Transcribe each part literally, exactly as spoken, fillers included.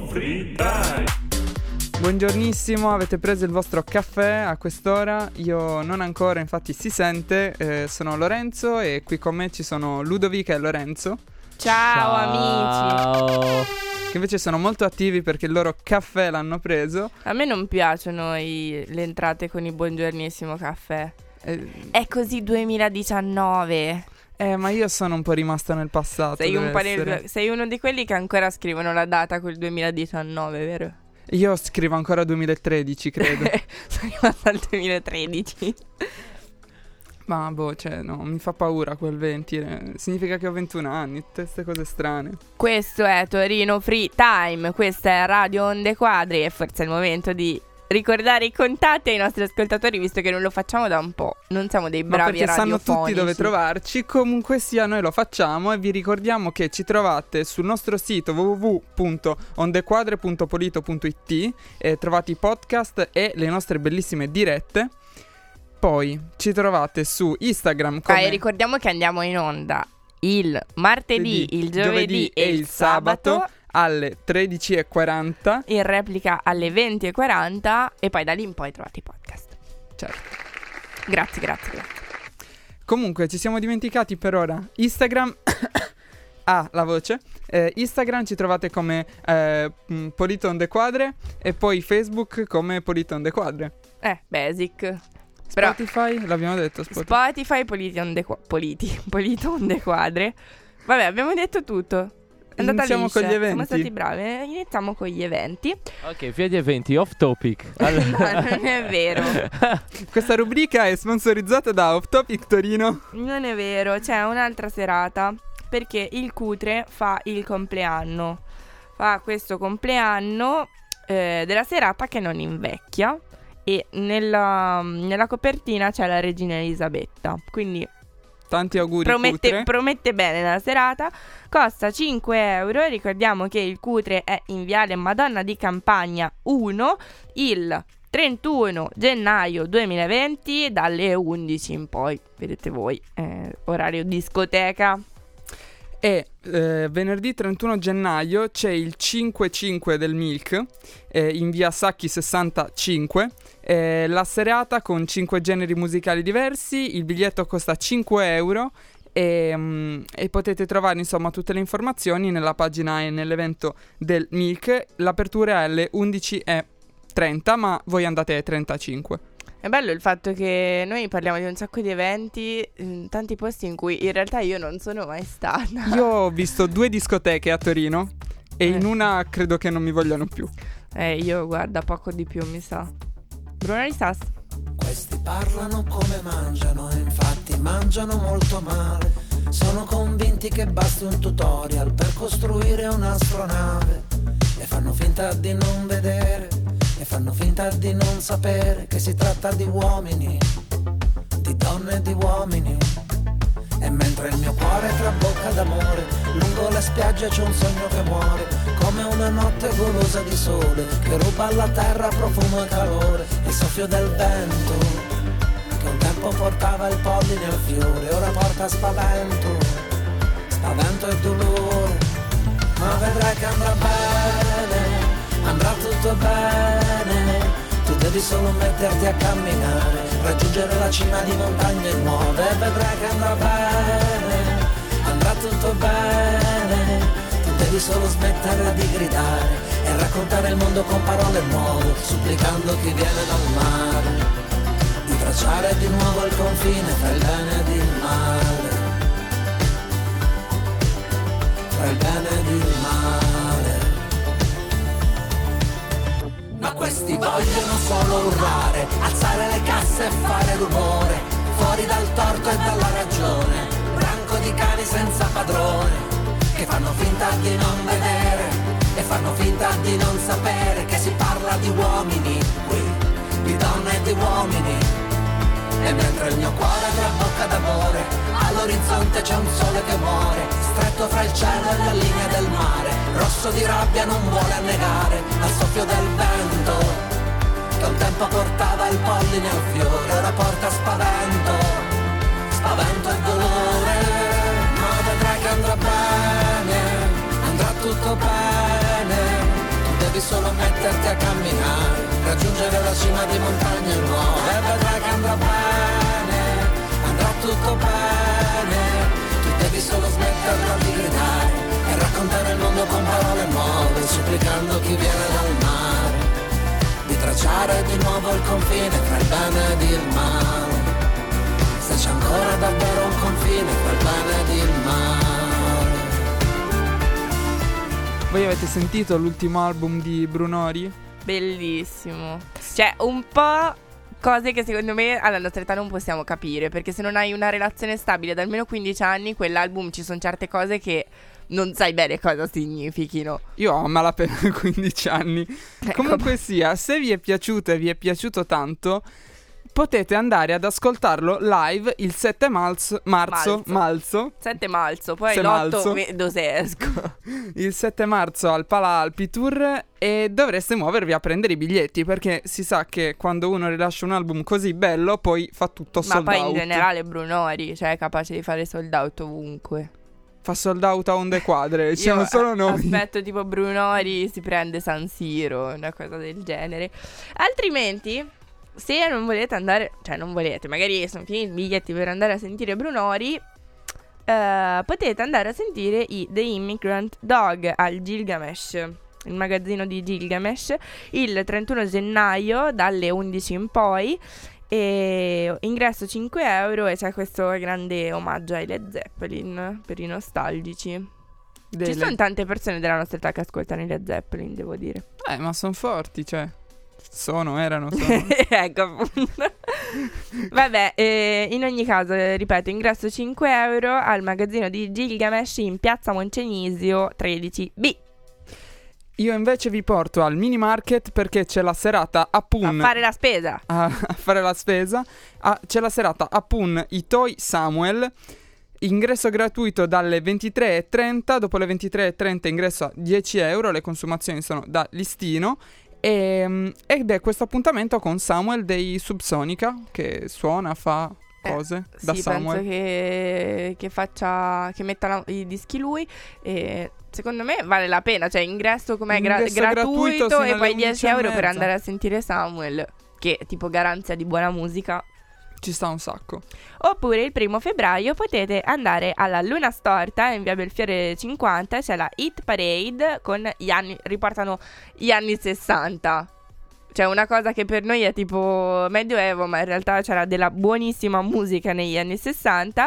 Torino Free Time. Buongiornissimo, avete preso il vostro caffè a quest'ora? Io non ancora, infatti si sente. eh, Sono Lorenzo e qui con me ci sono Ludovica e Lorenzo, Ciao, amici. che invece sono molto attivi perché il loro caffè l'hanno preso. A me non piacciono i- le entrate con il buongiornissimo caffè. eh, È così duemiladiciannove. eh, ma io sono un po' rimasta nel passato. Sei, un deve po' nel- essere. sei uno di quelli che ancora scrivono la data col duemiladiciannove, vero? Io scrivo ancora duemilatredici, credo. Sono rimasta al duemilatredici. Ma boh, cioè, no, mi fa paura quel venti. eh, Significa che ho ventuno anni, tutte queste cose strane. Questo è Torino Free Time. Questa è Radio Onde Quadri. E forse è il momento di ricordare i contatti ai nostri ascoltatori, visto che non lo facciamo da un po'. Non siamo dei Ma bravi perché sanno radiofonici. tutti dove trovarci. Comunque sia, noi lo facciamo e vi ricordiamo che ci trovate sul nostro sito w w w punto ondequadre punto polito punto i t e trovate i podcast e le nostre bellissime dirette. Poi ci trovate su Instagram come Ah, e ricordiamo che andiamo in onda il martedì, il giovedì e il sabato, alle tredici e quaranta. in replica alle venti e quaranta, e poi da lì in poi trovate i podcast. Certo. Grazie, grazie, grazie. Comunque ci siamo dimenticati per ora Instagram. Ah, la voce. Eh, Instagram ci trovate come eh, mh, Polito on the Quadre e poi Facebook come Polito on the Quadre. Eh, basic. Però Spotify, l'abbiamo detto Spotify. Spotify, Politi on the qua- Politi, Polito on the Quadre. Vabbè, abbiamo detto tutto. È andata Iniziamo liscia. con gli eventi. Siamo stati bravi. Eh, Iniziamo con gli eventi. Ok, via gli eventi, off topic. No, non è vero. Questa rubrica è sponsorizzata da Off Topic Torino. Non è vero, c'è un'altra serata, perché il Cutre fa il compleanno. Fa questo compleanno eh, della serata che non invecchia. E nella, nella copertina c'è la regina Elisabetta. Quindi Tanti auguri promette, Cutre. promette bene la serata. Costa cinque euro. Ricordiamo che il Cutre è in viale Madonna di Campagna uno il trentuno gennaio duemilaventi dalle undici in poi. Vedete voi, eh, orario discoteca. E eh, venerdì trentuno gennaio c'è il cinque cinque del Milk eh, in via Sacchi sessantacinque. eh, La serata con cinque generi musicali diversi. Il biglietto costa cinque euro e, mm, e potete trovare insomma tutte le informazioni nella pagina e nell'evento del Milk. L'apertura è alle undici e trenta, ma voi andate alle trentacinque. È bello il fatto che noi parliamo di un sacco di eventi in tanti posti in cui in realtà io non sono mai stata. Io ho visto due discoteche a Torino e Eh. in una credo che non mi vogliano più. Eh, io guarda poco di più mi sa. Bruno Risas. Questi parlano come mangiano e infatti mangiano molto male. Sono convinti che basti un tutorial per costruire un'astronave e fanno finta di non vedere e fanno finta di non sapere che si tratta di uomini, di donne e di uomini. E mentre il mio cuore trabocca d'amore, lungo le spiagge c'è un sogno che muore, come una notte golosa di sole, che ruba alla terra profumo e calore. Il soffio del vento, che un tempo portava il polline al fiore, ora porta spavento, spavento e dolore. Ma vedrai che andrà bene, andrà tutto bene. Tu devi solo metterti a camminare, raggiungere la cima di montagne nuove e vedrai che andrà bene, andrà tutto bene. Tu devi solo smettere di gridare e raccontare il mondo con parole nuove, supplicando chi viene dal mare di tracciare di nuovo il confine tra il bene ed il male, tra il bene ed il male. Ma questi vogliono solo urlare, alzare le casse e fare rumore, fuori dal torto e dalla ragione, branco di cani senza padrone, che fanno finta di non vedere e fanno finta di non sapere che si parla di uomini qui, di donne e di uomini. E mentre il mio cuore trabocca d'amore, all'orizzonte c'è un sole che muore, stretto fra il cielo e la linea del mare, rosso di rabbia non vuole annegare al soffio del vento, che un tempo portava il polline al fiore, ora porta spavento, spavento e dolore. Ma vedrai che andrà bene, andrà tutto bene. Tu metterti a camminare, raggiungere la cima di montagne nuove, e vedrai che andrà bene, andrà tutto bene. Tu devi solo smetterla di gridare e raccontare il mondo con parole nuove, supplicando chi viene dal mare di tracciare di nuovo il confine tra il bene ed il male. Se c'è ancora davvero un confine tra il bene ed il male. Voi avete sentito l'ultimo album di Brunori? Bellissimo. Cioè, un po' cose che secondo me alla nostra età non possiamo capire, perché se non hai una relazione stabile da almeno quindici anni, quell'album ci sono certe cose che non sai bene cosa significhino. Io ho a malapena quindici anni. Ecco. Comunque sia, se vi è piaciuto e vi è piaciuto tanto, potete andare ad ascoltarlo live il sette marzo, marzo, Malzo. marzo sette marzo, poi Se l'otto malzo. vedo se esco. il sette marzo al Pala Alpi Tour, e dovreste muovervi a prendere i biglietti, perché si sa che quando uno rilascia un album così bello poi fa tutto Ma sold poi out. in generale Brunori, cioè è capace di fare sold out ovunque. Fa sold out a onde quadre, siamo Io solo noi. aspetto tipo Brunori si prende San Siro, una cosa del genere. Altrimenti, se non volete andare, cioè non volete, magari sono finiti i biglietti per andare a sentire Brunori, eh, potete andare a sentire i The Immigrant Dog al Gilgamesh, il magazzino di Gilgamesh, il trentuno gennaio dalle undici in poi. E ingresso cinque euro, e c'è questo grande omaggio ai Led Zeppelin per i nostalgici. Dei Ci sono Led- tante persone della nostra età che ascoltano i Led Zeppelin, devo dire. Eh, ma sono forti, cioè. Sono, erano, sono. Ecco appunto. Vabbè, eh, in ogni caso, eh, ripeto, ingresso cinque euro al magazzino di Gilgamesh in piazza Moncenisio tredici B. Io invece vi porto al mini market, perché c'è la serata a Pun. A fare la spesa. a, a fare la spesa. Ah, c'è la serata a Pun Itoi Samuel. Ingresso gratuito dalle ventitré e trenta. Dopo le ventitré e trenta ingresso a dieci euro. Le consumazioni sono da listino. E, ed è questo appuntamento con Samuel dei Subsonica, che suona, fa cose Eh, da sì, Samuel. penso che, che faccia, che metta la- i dischi lui, e secondo me vale la pena, cioè ingresso com'è gra- Ingresso gratuito, gratuito fino e alle poi dieci undici e euro per mezza. andare a sentire Samuel, che è tipo garanzia di buona musica. Ci sta un sacco. Oppure il primo febbraio potete andare alla Luna Storta in via Belfiore cinquanta, c'è la Hit Parade con gli anni, riportano gli anni sessanta. Cioè una cosa che per noi è tipo medioevo, ma in realtà c'era della buonissima musica negli anni sessanta.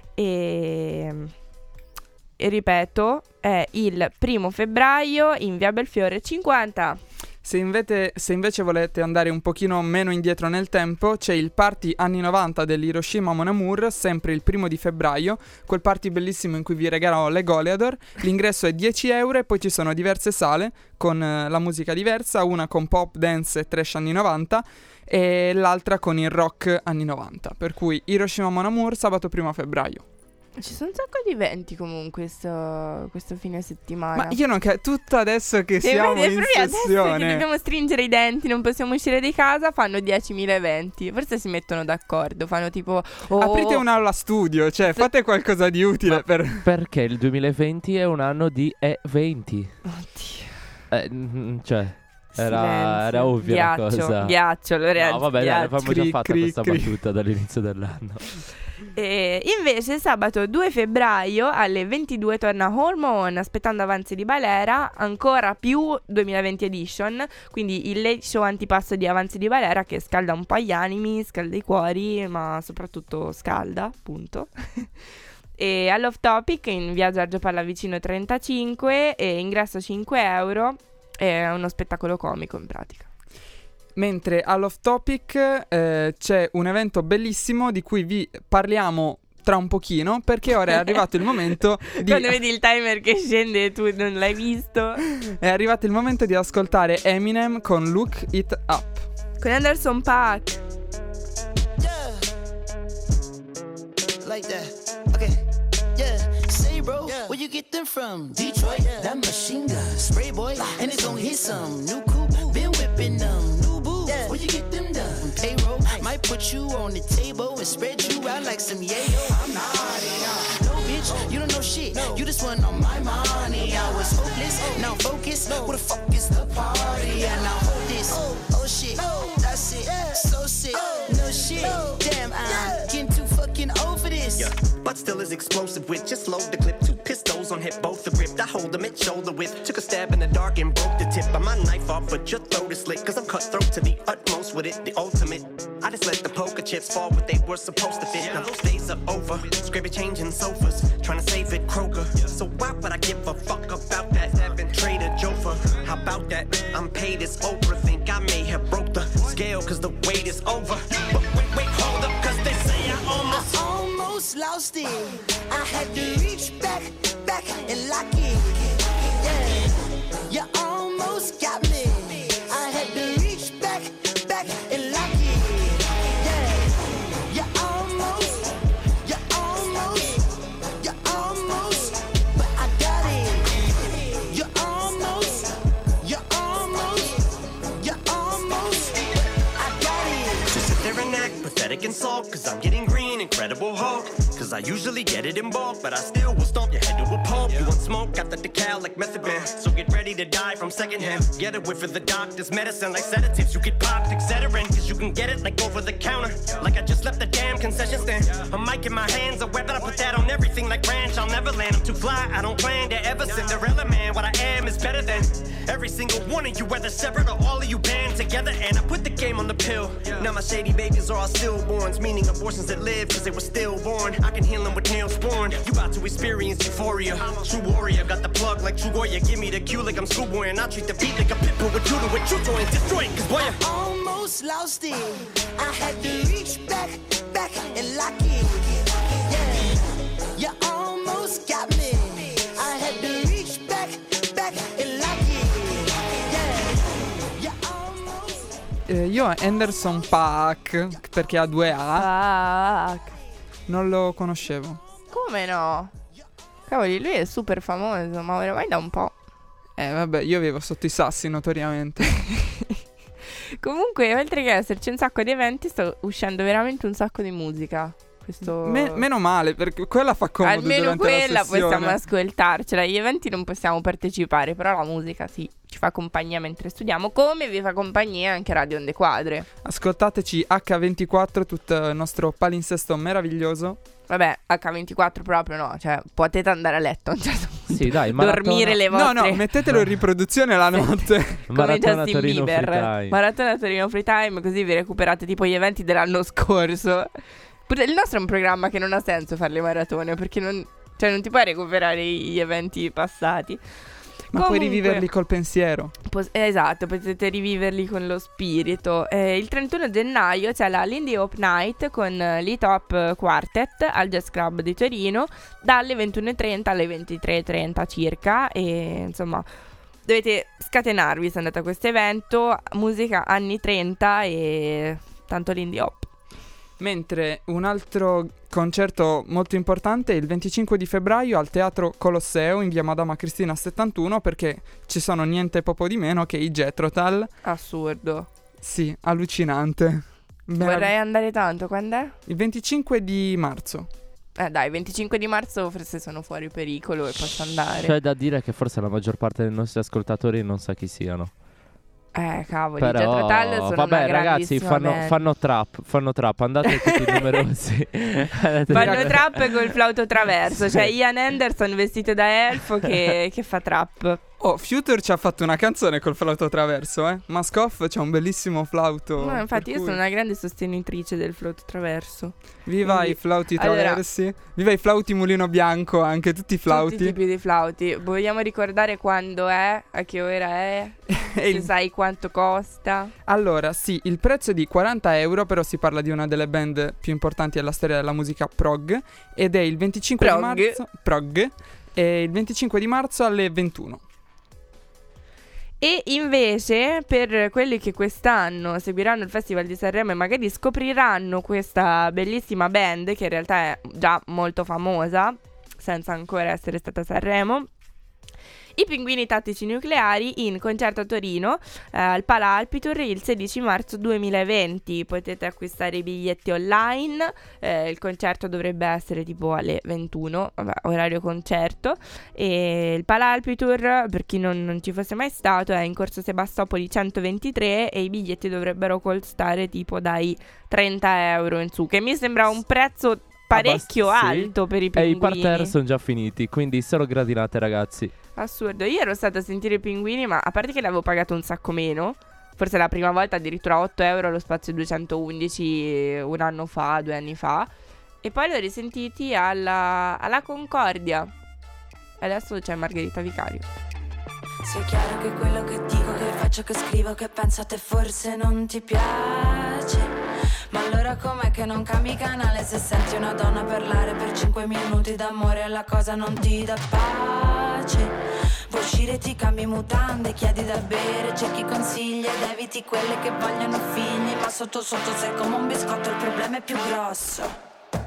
E, e ripeto, è il primo febbraio in via Belfiore cinquanta. Se invece, se invece volete andare un pochino meno indietro nel tempo, c'è il party anni novanta dell'Hiroshima Mon Amour, sempre il primo di febbraio, quel party bellissimo in cui vi regalò le Goleador. L'ingresso è dieci euro, e poi ci sono diverse sale con eh, la musica diversa, una con pop, dance e trash anni novanta e l'altra con il rock anni novanta. Per cui Hiroshima Mon Amour sabato primo febbraio. Ci sono un sacco di eventi comunque questo, questo fine settimana. Ma io non capisco, tutto adesso che E siamo vedi, in proprio adesso che sessione. dobbiamo stringere i denti, non possiamo uscire di casa, fanno diecimila eventi. Forse si mettono d'accordo, fanno tipo oh, Aprite un'aula studio, cioè fate qualcosa di utile Ma- per... Perché il duemilaventi è un anno di eventi. Oddio. Eh, mm, cioè, era, Silenzio. era ovvia ghiaccio, la cosa. Ghiaccio, Lorenzo, No, vabbè, dai, ghiaccio. l'abbiamo Cri, già fatta cri, questa cri. battuta dall'inizio dell'anno. E invece sabato due febbraio alle ventidue torna Hormone, aspettando avanzi di Valera, ancora più duemilaventi edition, quindi il late show antipasto di Avanzi di Valera, che scalda un po' gli animi, scalda i cuori, ma soprattutto scalda, appunto. E all'Off Topic in via Giorgio Pallavicino trentacinque, e ingresso cinque euro, è uno spettacolo comico in pratica. Mentre all'Off Topic eh, c'è un evento bellissimo di cui vi parliamo tra un pochino, perché ora è arrivato il momento di... Quando vedi il timer che scende e tu non l'hai visto. È arrivato il momento di ascoltare Eminem con Look It Up. Con Anderson .Paak. Yeah. Like that. Okay. Yeah. Say, bro, yeah. Where you get them from? Detroit. Yeah. That machine gun. Spray boy. And it's gonna hit some. New coupe. Been whipping them. New boots. Yeah. Where you get them done? Payroll. Might put you on the table and spread you out like some yayo. I'm not out. No, bitch. You don't know shit. No. You just want on my money. I was hopeless. Now focus. No. Where the fuck is the party? And still as explosive with. Just load the clip, two pistols on hip, both are gripped. I hold them at shoulder width. Took a stab in the dark and broke the tip of my knife off, but your throat is slit. Cause I'm cutthroat to the utmost with it, the ultimate. I just let the poker chips fall what they were supposed to fit. Now those days are over. Scrape it, changing sofas, trying to save it, Kroger. So why would I give a fuck about that? That been Trader Joe for. How about that? I'm paid as Oprah. Think I may have broke the scale cause the wait is over. But wait, wait, hold up, cause they say I almost I almost lost it. I had to reach back, back and lock it. Yeah, you almost got me. I had to reach back, back and lock it. Yeah, you almost, you almost, you almost, but I got it. You almost, you almost, you almost, but I got it. just sit there and act pathetic and sulk. Cause I'm getting green, Incredible Hulk. Cause I usually get it in bulk, but I still will stomp your head to a pulp. You want smoke, got the decal like method man. So get ready to die from secondhand. Get a whiff of the doctor's medicine like sedatives. You get popped, Excedrin, cause you can get it like over the counter. Like I just left the damn concession stand. A mic in my hands, a weapon, I put that on everything like ranch. I'll never land, I'm too fly, I don't plan to ever Cinderella man. What I am is better than every single one of you, whether separate or all of you band together. And I put the game on the pill. Now my shady babies are all stillborns, meaning abortions that live cause they were stillborn. I can heal them with Neosporin. You about to experience euphoria. True warrior, got the plug like True Goya. Give me the cue like I'm schoolboy, and I treat the beat like a pit bull with you to it. True joy and destroy it, cause boy, I almost lost it. I had to reach back, back and lock it. Yeah, you almost got me. I had to reach back, back and lock it. Yeah, you almost. Eh, io Anderson Paak, perché ha due A, Ah, non lo conoscevo. come no? Cavoli, lui è super famoso, ma oramai da un po'. Eh vabbè, io vivo sotto i sassi notoriamente. Comunque, oltre che esserci un sacco di eventi, sta uscendo veramente un sacco di musica. Questo... Me- meno male, perché quella fa comodo. Almeno durante la quella sessione. possiamo ascoltarcela. Gli eventi non possiamo partecipare, però la musica sì, ci fa compagnia mentre studiamo, come vi fa compagnia anche Radio Onde Quadre. Ascoltateci acca ventiquattro, tutto il nostro palinsesto meraviglioso. Vabbè, acca ventiquattro proprio no, cioè potete andare a letto a un certo punto. Sì, dai, maratona. Dormire le vostre... No, no, mettetelo in riproduzione la notte. come Maratona Justin Torino Bieber. Free Time. Maratona Torino Free Time, così vi recuperate tipo gli eventi dell'anno scorso. Pure il nostro è un programma che non ha senso fare le maratone, perché non, cioè non ti puoi recuperare gli eventi passati. Ma Comunque, puoi riviverli col pensiero. pos- esatto, potete riviverli con lo spirito. Eh, il trentuno gennaio c'è la Lindy Hop Night con l'E Top Quartet al Jazz Club di Torino dalle ventuno e trenta alle ventitré e trenta circa. E insomma dovete scatenarvi se andate a questo evento. Musica anni trenta e tanto Lindy Hop. Mentre un altro concerto molto importante è il venticinque di febbraio al Teatro Colosseo in via Madama Cristina settantuno, perché ci sono niente poco di meno che i Jethro Tull. Assurdo. Sì, allucinante. Merav- Vorrei andare tanto, quando è? Il venticinque di marzo. Eh dai, venticinque di marzo forse sono fuori pericolo e posso andare. C'è da dire che forse la maggior parte dei nostri ascoltatori non sa chi siano. Eh cavoli, Però, Jethro Tull sono vabbè una ragazzi, grandissima fanno, band. fanno trap, fanno trap, andate tutti numerosi. Fanno trap col flauto traverso. Cioè Ian Anderson vestito da elfo che, che fa trap. Oh, Future ci ha fatto una canzone col flauto traverso, eh. Maskoff c'ha un bellissimo flauto. No, infatti per io cui- sono una grande sostenitrice del flauto traverso. Viva Quindi- i flauti Allora- traversi. Viva i flauti mulino bianco, anche tutti i flauti. Tutti i tipi di flauti. Vogliamo ricordare quando è, a che ora è, E se il- sai quanto costa. Allora, sì, il prezzo è di quaranta euro, però si parla di una delle band più importanti della storia della musica prog, ed è il venticinque Prog. di marzo. Prog. E il venticinque di marzo alle ventuno. E invece per quelli che quest'anno seguiranno il Festival di Sanremo e magari scopriranno questa bellissima band, che in realtà è già molto famosa senza ancora essere stata a Sanremo, i Pinguini Tattici Nucleari in concerto a Torino eh, al Pala Alpitour il sedici marzo duemilaventi. Potete acquistare i biglietti online. Eh, il concerto dovrebbe essere tipo alle ventuno, vabbè, orario concerto. E il Pala Alpitour, per chi non, non ci fosse mai stato, è in corso Sebastopoli centoventitré e i biglietti dovrebbero costare tipo dai trenta euro in su, che mi sembra un prezzo parecchio Abbast- sì. alto per i E pinguini. i parterre sono già finiti, quindi solo gradinate, ragazzi. Assurdo. Io ero stata a sentire i pinguini, ma a parte che l'avevo pagato un sacco meno, forse la prima volta addirittura otto euro allo spazio duecentoundici un anno fa, due anni fa. E poi li ho risentiti alla, alla Concordia. E adesso c'è Margherita Vicario. Sia chiaro che quello che dico, che faccio, che scrivo, che penso a te forse non ti piace. Ma allora com'è che non cambi canale se senti una donna parlare per cinque minuti d'amore e la cosa non ti dà pace? Vuoi uscire, ti cambi mutande, chiedi da bere, cerchi consigli ed eviti quelle che vogliono figli. Ma sotto sotto sei come un biscotto, il problema è più grosso.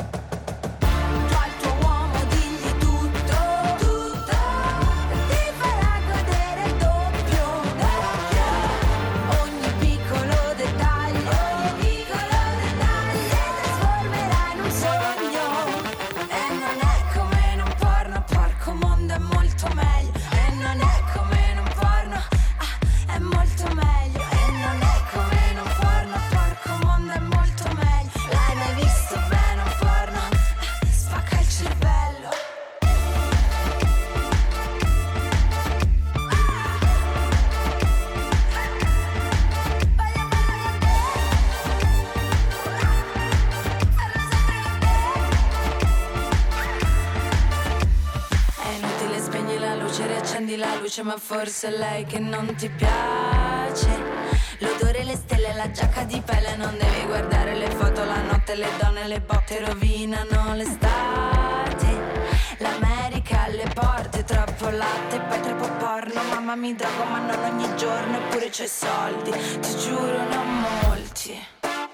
Ma forse è lei che non ti piace. L'odore, le stelle, la giacca di pelle. Non devi guardare le foto, la notte, le donne, le botte rovinano l'estate. L'America alle porte, troppo latte, poi troppo porno. Mamma mi drogo ma non ogni giorno, eppure c'ho i soldi, ti giuro non molti.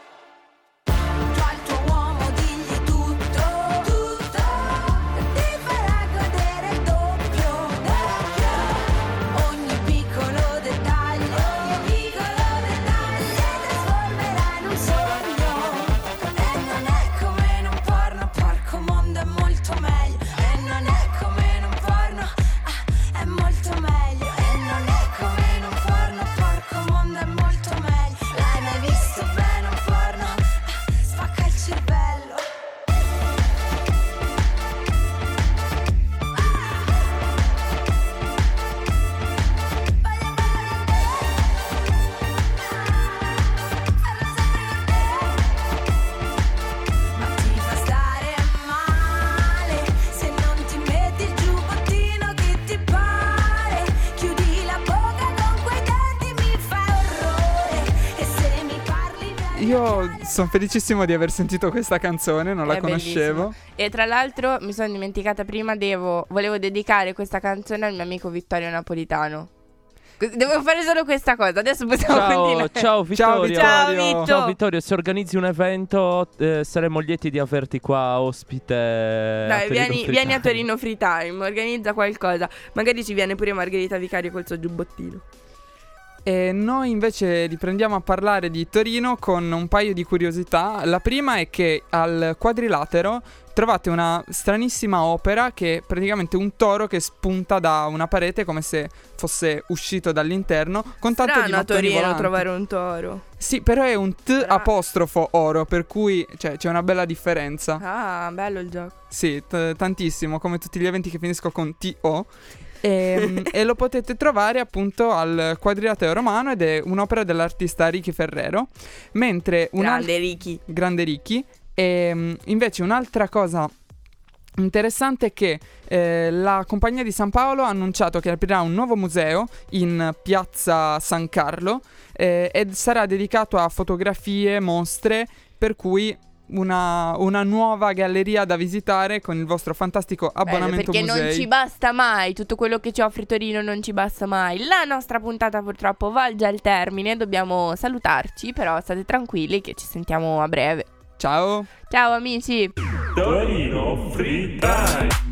Io sono felicissimo di aver sentito questa canzone, non la È conoscevo. bellissimo. E tra l'altro mi sono dimenticata prima, devo, volevo dedicare questa canzone al mio amico Vittorio Napolitano. Devo fare solo questa cosa, adesso possiamo Ciao, continuare. ciao Vittorio. Ciao, Vitto. Ciao Vittorio, se organizzi un evento eh, saremo lieti di averti qua ospite. Dai, a vieni, Torino vieni a Free Torino Free Time, organizza qualcosa. Magari ci viene pure Margherita Vicario col suo giubbottino. E noi invece riprendiamo a parlare di Torino con un paio di curiosità. La prima è che al Quadrilatero trovate una stranissima opera che è praticamente un toro che spunta da una parete come se fosse uscito dall'interno con tanto Strano di a mattoni Torino volanti. trovare un toro. Sì, però è un T Però- apostrofo oro, per cui cioè, c'è una bella differenza. Ah, bello il gioco. Sì, t- tantissimo, come tutti gli eventi che finiscono con T O. E, e lo potete trovare appunto al Quadrilatero Romano ed è un'opera dell'artista Ricky Ferrero. Mentre un Grande al- Ricky. Grande Ricky. E mm, invece un'altra cosa interessante è che eh, la Compagnia di San Paolo ha annunciato che aprirà un nuovo museo in piazza San Carlo eh, ed sarà dedicato a fotografie, mostre, per cui una, una nuova galleria da visitare con il vostro fantastico Bello, abbonamento perché musei. non ci basta mai, tutto quello che ci offre Torino non ci basta mai. La nostra puntata purtroppo volge al termine, dobbiamo salutarci, però state tranquilli che ci sentiamo a breve. Ciao! Ciao amici! Torino Free Time.